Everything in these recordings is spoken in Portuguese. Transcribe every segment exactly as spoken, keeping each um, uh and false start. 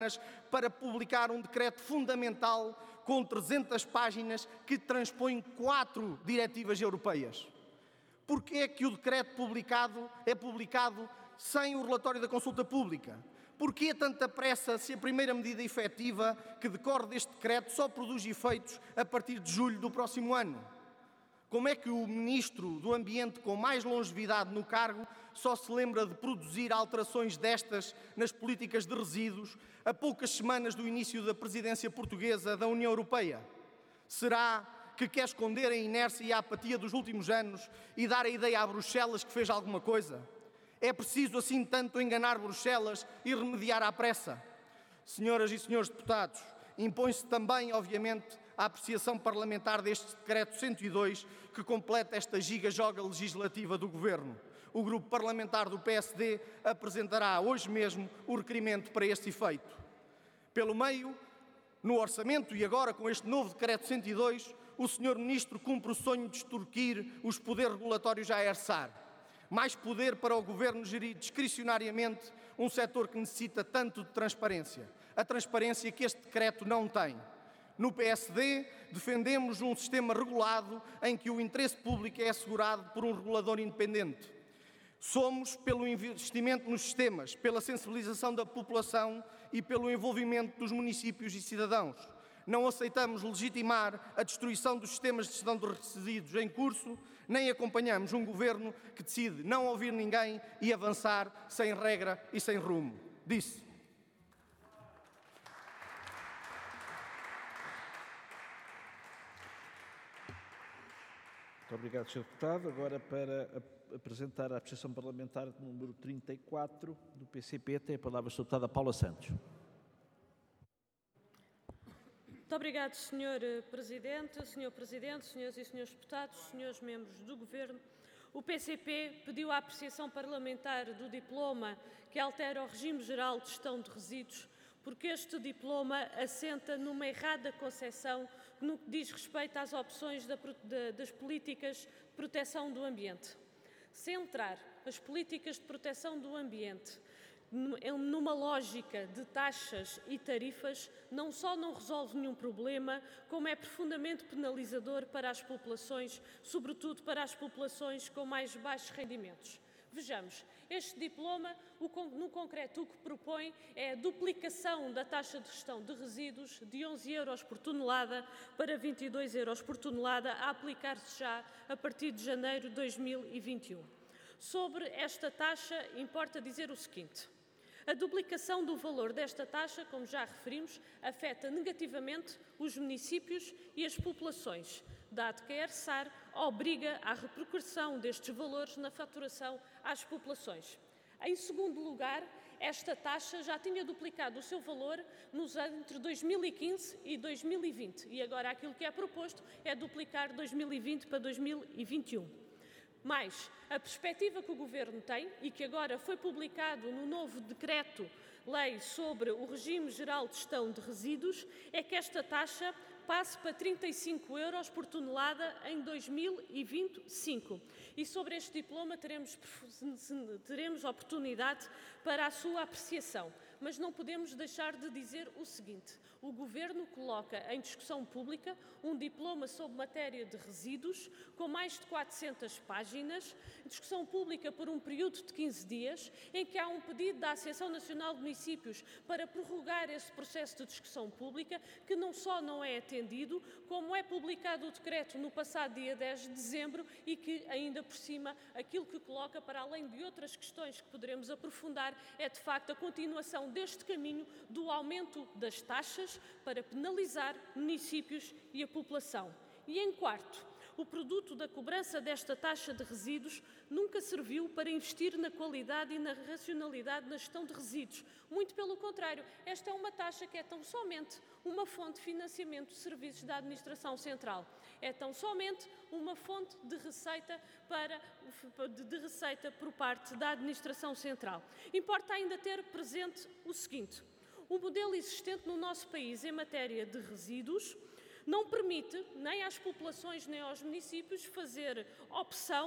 para publicar um decreto fundamental com trezentas páginas que transpõe quatro diretivas europeias. Porquê é que o decreto publicado é publicado sem o relatório da consulta pública? Porquê tanta pressa se a primeira medida efetiva que decorre deste decreto só produz efeitos a partir de julho do próximo ano? Como é que o Ministro do Ambiente com mais longevidade no cargo só se lembra de produzir alterações destas nas políticas de resíduos a poucas semanas do início da presidência portuguesa da União Europeia? Será que quer esconder a inércia e a apatia dos últimos anos e dar a ideia a Bruxelas que fez alguma coisa? É preciso assim tanto enganar Bruxelas e remediar à pressa? Senhoras e senhores deputados, impõe-se também, obviamente, a apreciação parlamentar deste decreto cento e dois que completa esta giga-joga legislativa do Governo. O grupo parlamentar do P S D apresentará hoje mesmo o requerimento para este efeito. Pelo meio, no orçamento e agora com este novo decreto cento e dois, o senhor Ministro cumpre o sonho de extorquir os poderes regulatórios à ERSAR. Mais poder para o Governo gerir discricionariamente um setor que necessita tanto de transparência. A transparência que este decreto não tem. No P S D, defendemos um sistema regulado em que o interesse público é assegurado por um regulador independente. Somos pelo investimento nos sistemas, pela sensibilização da população e pelo envolvimento dos municípios e cidadãos. Não aceitamos legitimar a destruição dos sistemas de gestão de resíduos em curso, nem acompanhamos um governo que decide não ouvir ninguém e avançar sem regra e sem rumo. Disse. Muito obrigado, senhor Deputado. Agora, para apresentar a apreciação parlamentar número trinta e quatro do P C P, tem a palavra a senhora Deputada Paula Santos. Muito obrigado, senhor Presidente, senhor Presidente, senhoras e senhores deputados, senhores membros do Governo. O P C P pediu a apreciação parlamentar do diploma que altera o regime geral de gestão de resíduos, porque este diploma assenta numa errada concepção no que diz respeito às opções da, de, das políticas de proteção do ambiente. Centrar as políticas de proteção do ambiente numa lógica de taxas e tarifas não só não resolve nenhum problema, como é profundamente penalizador para as populações, sobretudo para as populações com mais baixos rendimentos. Vejamos, este diploma, no concreto, o que propõe é a duplicação da taxa de gestão de resíduos de onze euros por tonelada para vinte e dois euros por tonelada, a aplicar-se já a partir de janeiro de dois mil e vinte e um. Sobre esta taxa, importa dizer o seguinte. A duplicação do valor desta taxa, como já referimos, afeta negativamente os municípios e as populações, dado que a ERSAR obriga à repercussão destes valores na faturação às populações. Em segundo lugar, esta taxa já tinha duplicado o seu valor nos anos entre dois mil e quinze e dois mil e vinte e agora aquilo que é proposto é duplicar dois mil e vinte para dois mil e vinte e um. Mas a perspectiva que o Governo tem e que agora foi publicado no novo decreto-lei sobre o regime geral de gestão de resíduos é que esta taxa passe para trinta e cinco euros por tonelada em dois mil e vinte e cinco. E sobre este diploma teremos, teremos oportunidade para a sua apreciação. Mas não podemos deixar de dizer o seguinte. O Governo coloca em discussão pública um diploma sobre matéria de resíduos com mais de quatrocentas páginas, discussão pública por um período de quinze dias, em que há um pedido da Associação Nacional de Municípios para prorrogar esse processo de discussão pública, que não só não é atendido, como é publicado o decreto no passado dia dez de dezembro e que, ainda por cima, aquilo que coloca, para além de outras questões que poderemos aprofundar, é de facto a continuação deste caminho do aumento das taxas para penalizar municípios e a população. E em quarto, o produto da cobrança desta taxa de resíduos nunca serviu para investir na qualidade e na racionalidade na gestão de resíduos. Muito pelo contrário, esta é uma taxa que é tão somente uma fonte de financiamento de serviços da Administração Central. É tão somente uma fonte de receita, para, de receita por parte da Administração Central. Importa ainda ter presente o seguinte. O modelo existente no nosso país em matéria de resíduos não permite nem às populações nem aos municípios fazer opção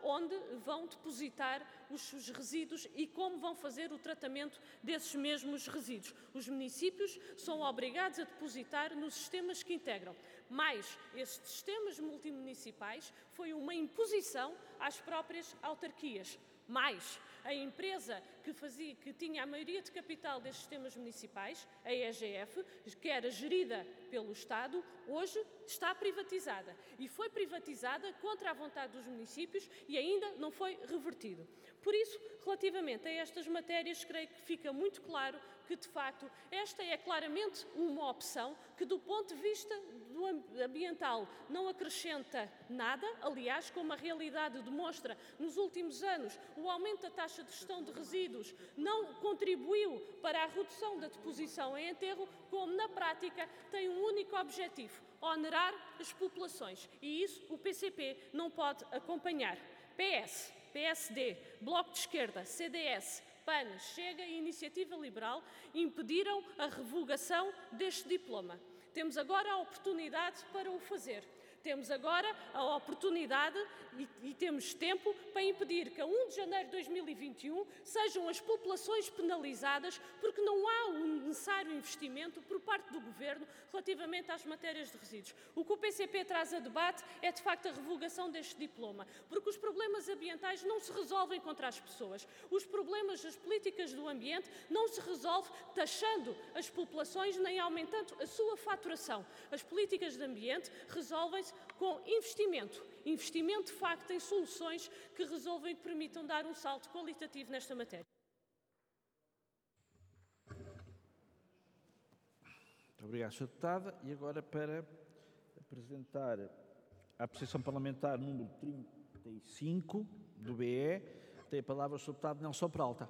onde vão depositar os, os resíduos e como vão fazer o tratamento desses mesmos resíduos. Os municípios são obrigados a depositar nos sistemas que integram. Mas estes sistemas multimunicipais foi uma imposição às próprias autarquias. Mais, a empresa que, fazia, que tinha a maioria de capital destes sistemas municipais, a E G F, que era gerida pelo Estado, hoje está privatizada. E foi privatizada contra a vontade dos municípios e ainda não foi revertido. Por isso, relativamente a estas matérias, creio que fica muito claro que, de facto, esta é claramente uma opção que, do ponto de vista do ambiental, não acrescenta nada. Aliás, como a realidade demonstra, nos últimos anos, o aumento da taxa de gestão de resíduos não contribuiu para a redução da deposição em enterro, como, na prática, tem um único objetivo: onerar as populações. E isso o P C P não pode acompanhar. P S, P S D, Bloco de Esquerda, C D S, P A N, Chega e Iniciativa Liberal impediram a revogação deste diploma. Temos agora a oportunidade para o fazer. Temos agora a oportunidade e, e temos tempo para impedir que a primeiro de janeiro de dois mil e vinte e um sejam as populações penalizadas porque não há o necessário investimento por parte do Governo relativamente às matérias de resíduos. O que o P C P traz a debate é, de facto, a revogação deste diploma, porque os problemas ambientais não se resolvem contra as pessoas. Os problemas das políticas do ambiente não se resolvem taxando as populações nem aumentando a sua faturação. As políticas de ambiente resolvem-se com investimento. Investimento, de facto, em soluções que resolvam e que permitam dar um salto qualitativo nesta matéria. Muito obrigado, senhora Deputada. E agora, para apresentar a apreciação parlamentar número trinta e cinco do B E, tem a palavra o senhor Deputado Nelson Peralta.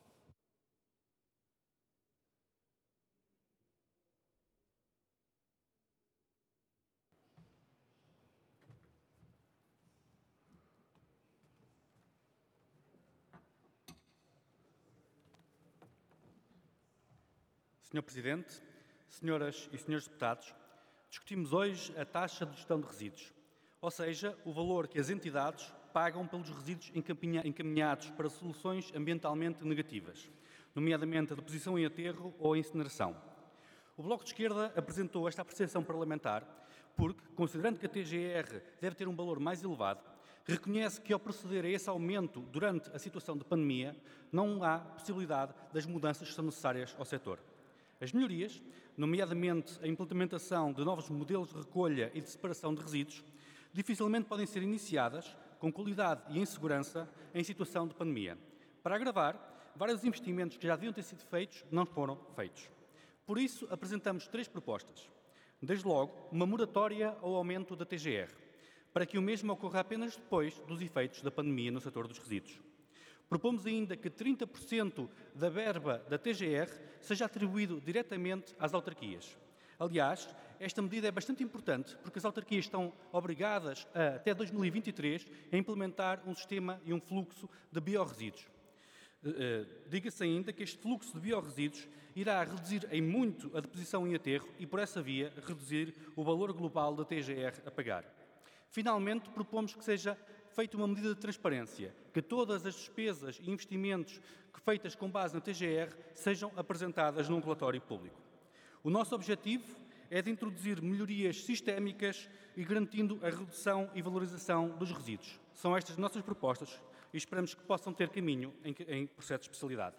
senhor Presidente, senhoras e senhores deputados, discutimos hoje a taxa de gestão de resíduos, ou seja, o valor que as entidades pagam pelos resíduos encaminhados para soluções ambientalmente negativas, nomeadamente a deposição em aterro ou a incineração. O Bloco de Esquerda apresentou esta apreciação parlamentar porque, considerando que a T G R deve ter um valor mais elevado, reconhece que, ao proceder a esse aumento durante a situação de pandemia, não há possibilidade das mudanças que são necessárias ao setor. As melhorias, nomeadamente a implementação de novos modelos de recolha e de separação de resíduos, dificilmente podem ser iniciadas com qualidade e em segurança em situação de pandemia. Para agravar, vários investimentos que já deviam ter sido feitos não foram feitos. Por isso, apresentamos três propostas. Desde logo, uma moratória ao aumento da T G R, para que o mesmo ocorra apenas depois dos efeitos da pandemia no setor dos resíduos. Propomos ainda que trinta por cento da verba da T G R seja atribuído diretamente às autarquias. Aliás, esta medida é bastante importante porque as autarquias estão obrigadas, a, até dois mil e vinte e três, a implementar um sistema e um fluxo de biorresíduos. Uh, Diga-se ainda que este fluxo de biorresíduos irá reduzir em muito a deposição em aterro e, por essa via, reduzir o valor global da T G R a pagar. Finalmente, propomos que seja feita uma medida de transparência, que todas as despesas e investimentos que feitas com base na T G R sejam apresentadas num relatório público. O nosso objetivo é de introduzir melhorias sistémicas e garantindo a redução e valorização dos resíduos. São estas nossas propostas e esperamos que possam ter caminho em, em processo de especialidade.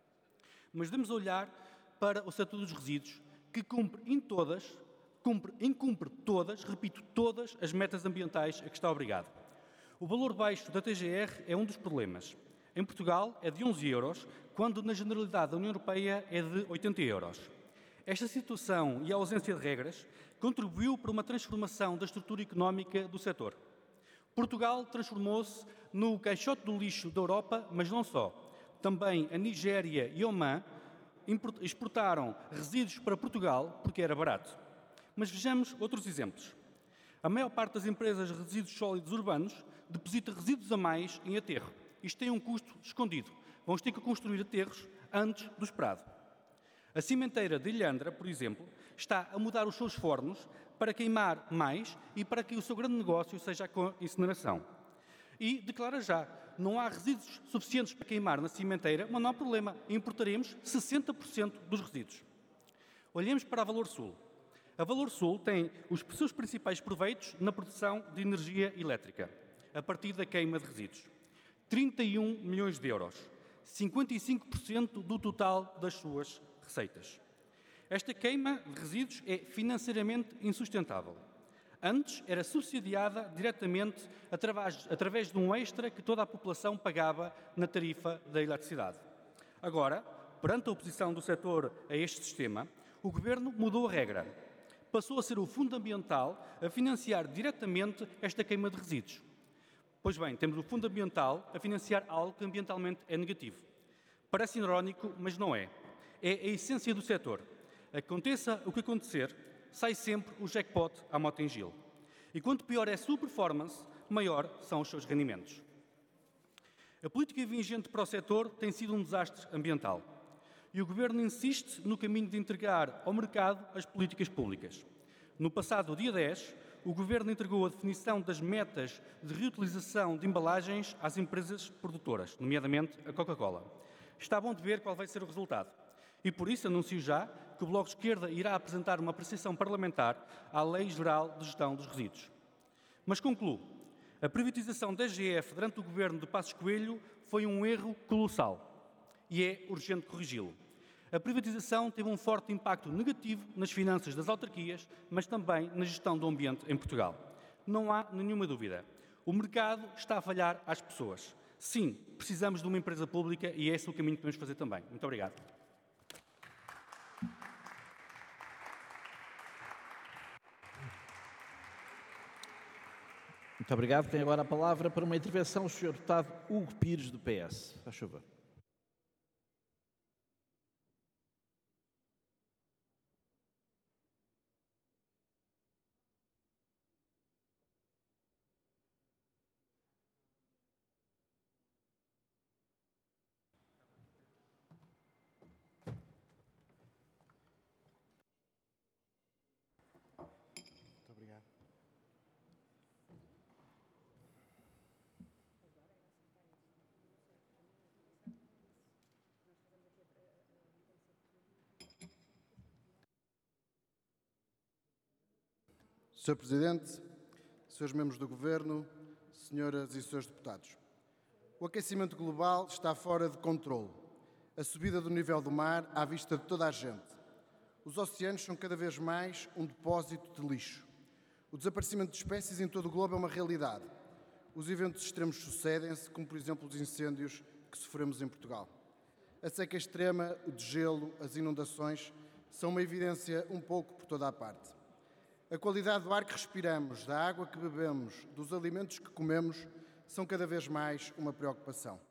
Mas devemos olhar para o setor dos resíduos, que cumpre em todas, cumpre, incumpre todas, repito, todas as metas ambientais a que está obrigado. O valor baixo da T G R é um dos problemas. Em Portugal é de onze euros, quando na generalidade da União Europeia é de oitenta euros. Esta situação e a ausência de regras contribuiu para uma transformação da estrutura económica do setor. Portugal transformou-se no caixote do lixo da Europa, mas não só. Também a Nigéria e Omã exportaram resíduos para Portugal porque era barato. Mas vejamos outros exemplos. A maior parte das empresas de resíduos sólidos urbanos deposita resíduos a mais em aterro. Isto tem um custo escondido. Vamos ter que construir aterros antes do esperado. A cimenteira de Ilhandra, por exemplo, está a mudar os seus fornos para queimar mais e para que o seu grande negócio seja a incineração. E declara já, não há resíduos suficientes para queimar na cimenteira, mas não há problema, importaremos sessenta por cento dos resíduos. Olhemos para a Valor Sul. A Valor Sul tem os seus principais proveitos na produção de energia elétrica, a partir da queima de resíduos. trinta e um milhões de euros, cinquenta e cinco por cento do total das suas receitas. Esta queima de resíduos é financeiramente insustentável. Antes era subsidiada diretamente através, através de um extra que toda a população pagava na tarifa da eletricidade. Agora, perante a oposição do setor a este sistema, o Governo mudou a regra. Passou a ser o Fundo Ambiental a financiar diretamente esta queima de resíduos. Pois bem, temos o Fundo Ambiental a financiar algo que ambientalmente é negativo. Parece irónico, mas não é. É a essência do setor. Aconteça o que acontecer, sai sempre o jackpot à Mota-Engil. E quanto pior é a sua performance, maior são os seus rendimentos. A política vigente para o setor tem sido um desastre ambiental. E o Governo insiste no caminho de entregar ao mercado as políticas públicas. No passado dia dez, o Governo entregou a definição das metas de reutilização de embalagens às empresas produtoras, nomeadamente a Coca-Cola. Está bom de ver qual vai ser o resultado. E por isso anuncio já que o Bloco de Esquerda irá apresentar uma apreciação parlamentar à Lei Geral de Gestão dos Resíduos. Mas concluo. A privatização da G F durante o Governo de Passos Coelho foi um erro colossal. E é urgente corrigi-lo. A privatização teve um forte impacto negativo nas finanças das autarquias, mas também na gestão do ambiente em Portugal. Não há nenhuma dúvida. O mercado está a falhar às pessoas. Sim, precisamos de uma empresa pública e é esse o caminho que podemos fazer também. Muito obrigado. Muito obrigado. Tem agora a palavra para uma intervenção o senhor Deputado Hugo Pires, do P S. Faz favor. senhor Presidente, senhores membros do Governo, senhoras e senhores deputados. O aquecimento global está fora de controle. A subida do nível do mar à vista de toda a gente. Os oceanos são cada vez mais um depósito de lixo. O desaparecimento de espécies em todo o globo é uma realidade. Os eventos extremos sucedem-se, como por exemplo os incêndios que sofremos em Portugal. A seca extrema, o degelo, as inundações são uma evidência um pouco por toda a parte. A qualidade do ar que respiramos, da água que bebemos, dos alimentos que comemos, são cada vez mais uma preocupação.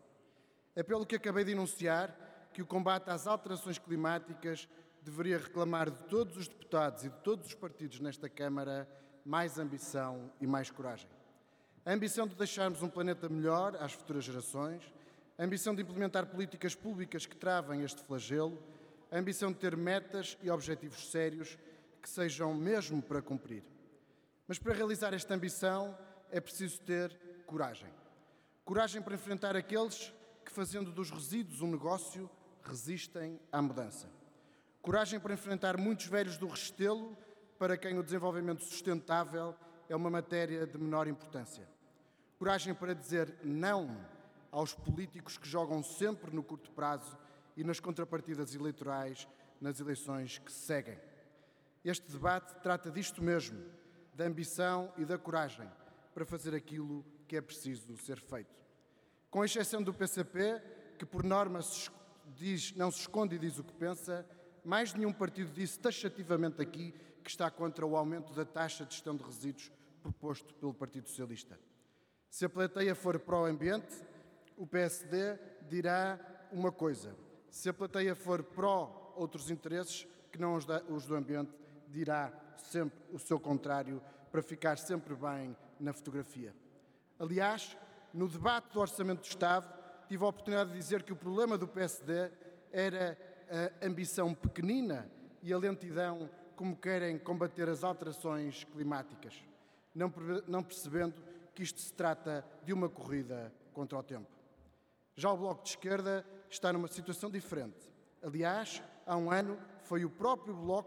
É pelo que acabei de enunciar que o combate às alterações climáticas deveria reclamar de todos os deputados e de todos os partidos nesta Câmara mais ambição e mais coragem. A ambição de deixarmos um planeta melhor às futuras gerações, a ambição de implementar políticas públicas que travem este flagelo, a ambição de ter metas e objetivos sérios que sejam mesmo para cumprir. Mas para realizar esta ambição é preciso ter coragem. Coragem para enfrentar aqueles que, fazendo dos resíduos um negócio, resistem à mudança. Coragem para enfrentar muitos velhos do Restelo, para quem o desenvolvimento sustentável é uma matéria de menor importância. Coragem para dizer não aos políticos que jogam sempre no curto prazo e nas contrapartidas eleitorais nas eleições que se seguem. Este debate trata disto mesmo, da ambição e da coragem para fazer aquilo que é preciso ser feito. Com exceção do P C P, que por norma se diz, não se esconde e diz o que pensa, mais nenhum partido disse taxativamente aqui que está contra o aumento da taxa de gestão de resíduos proposto pelo Partido Socialista. Se a plateia for pró-ambiente, o P S D dirá uma coisa. Se a plateia for pró outros interesses, que não os do ambiente, dirá sempre o seu contrário para ficar sempre bem na fotografia. Aliás, no debate do Orçamento do Estado, tive a oportunidade de dizer que o problema do P S D era a ambição pequenina e a lentidão como querem combater as alterações climáticas, não, não percebendo que isto se trata de uma corrida contra o tempo. Já o Bloco de Esquerda está numa situação diferente. Aliás, há um ano foi o próprio Bloco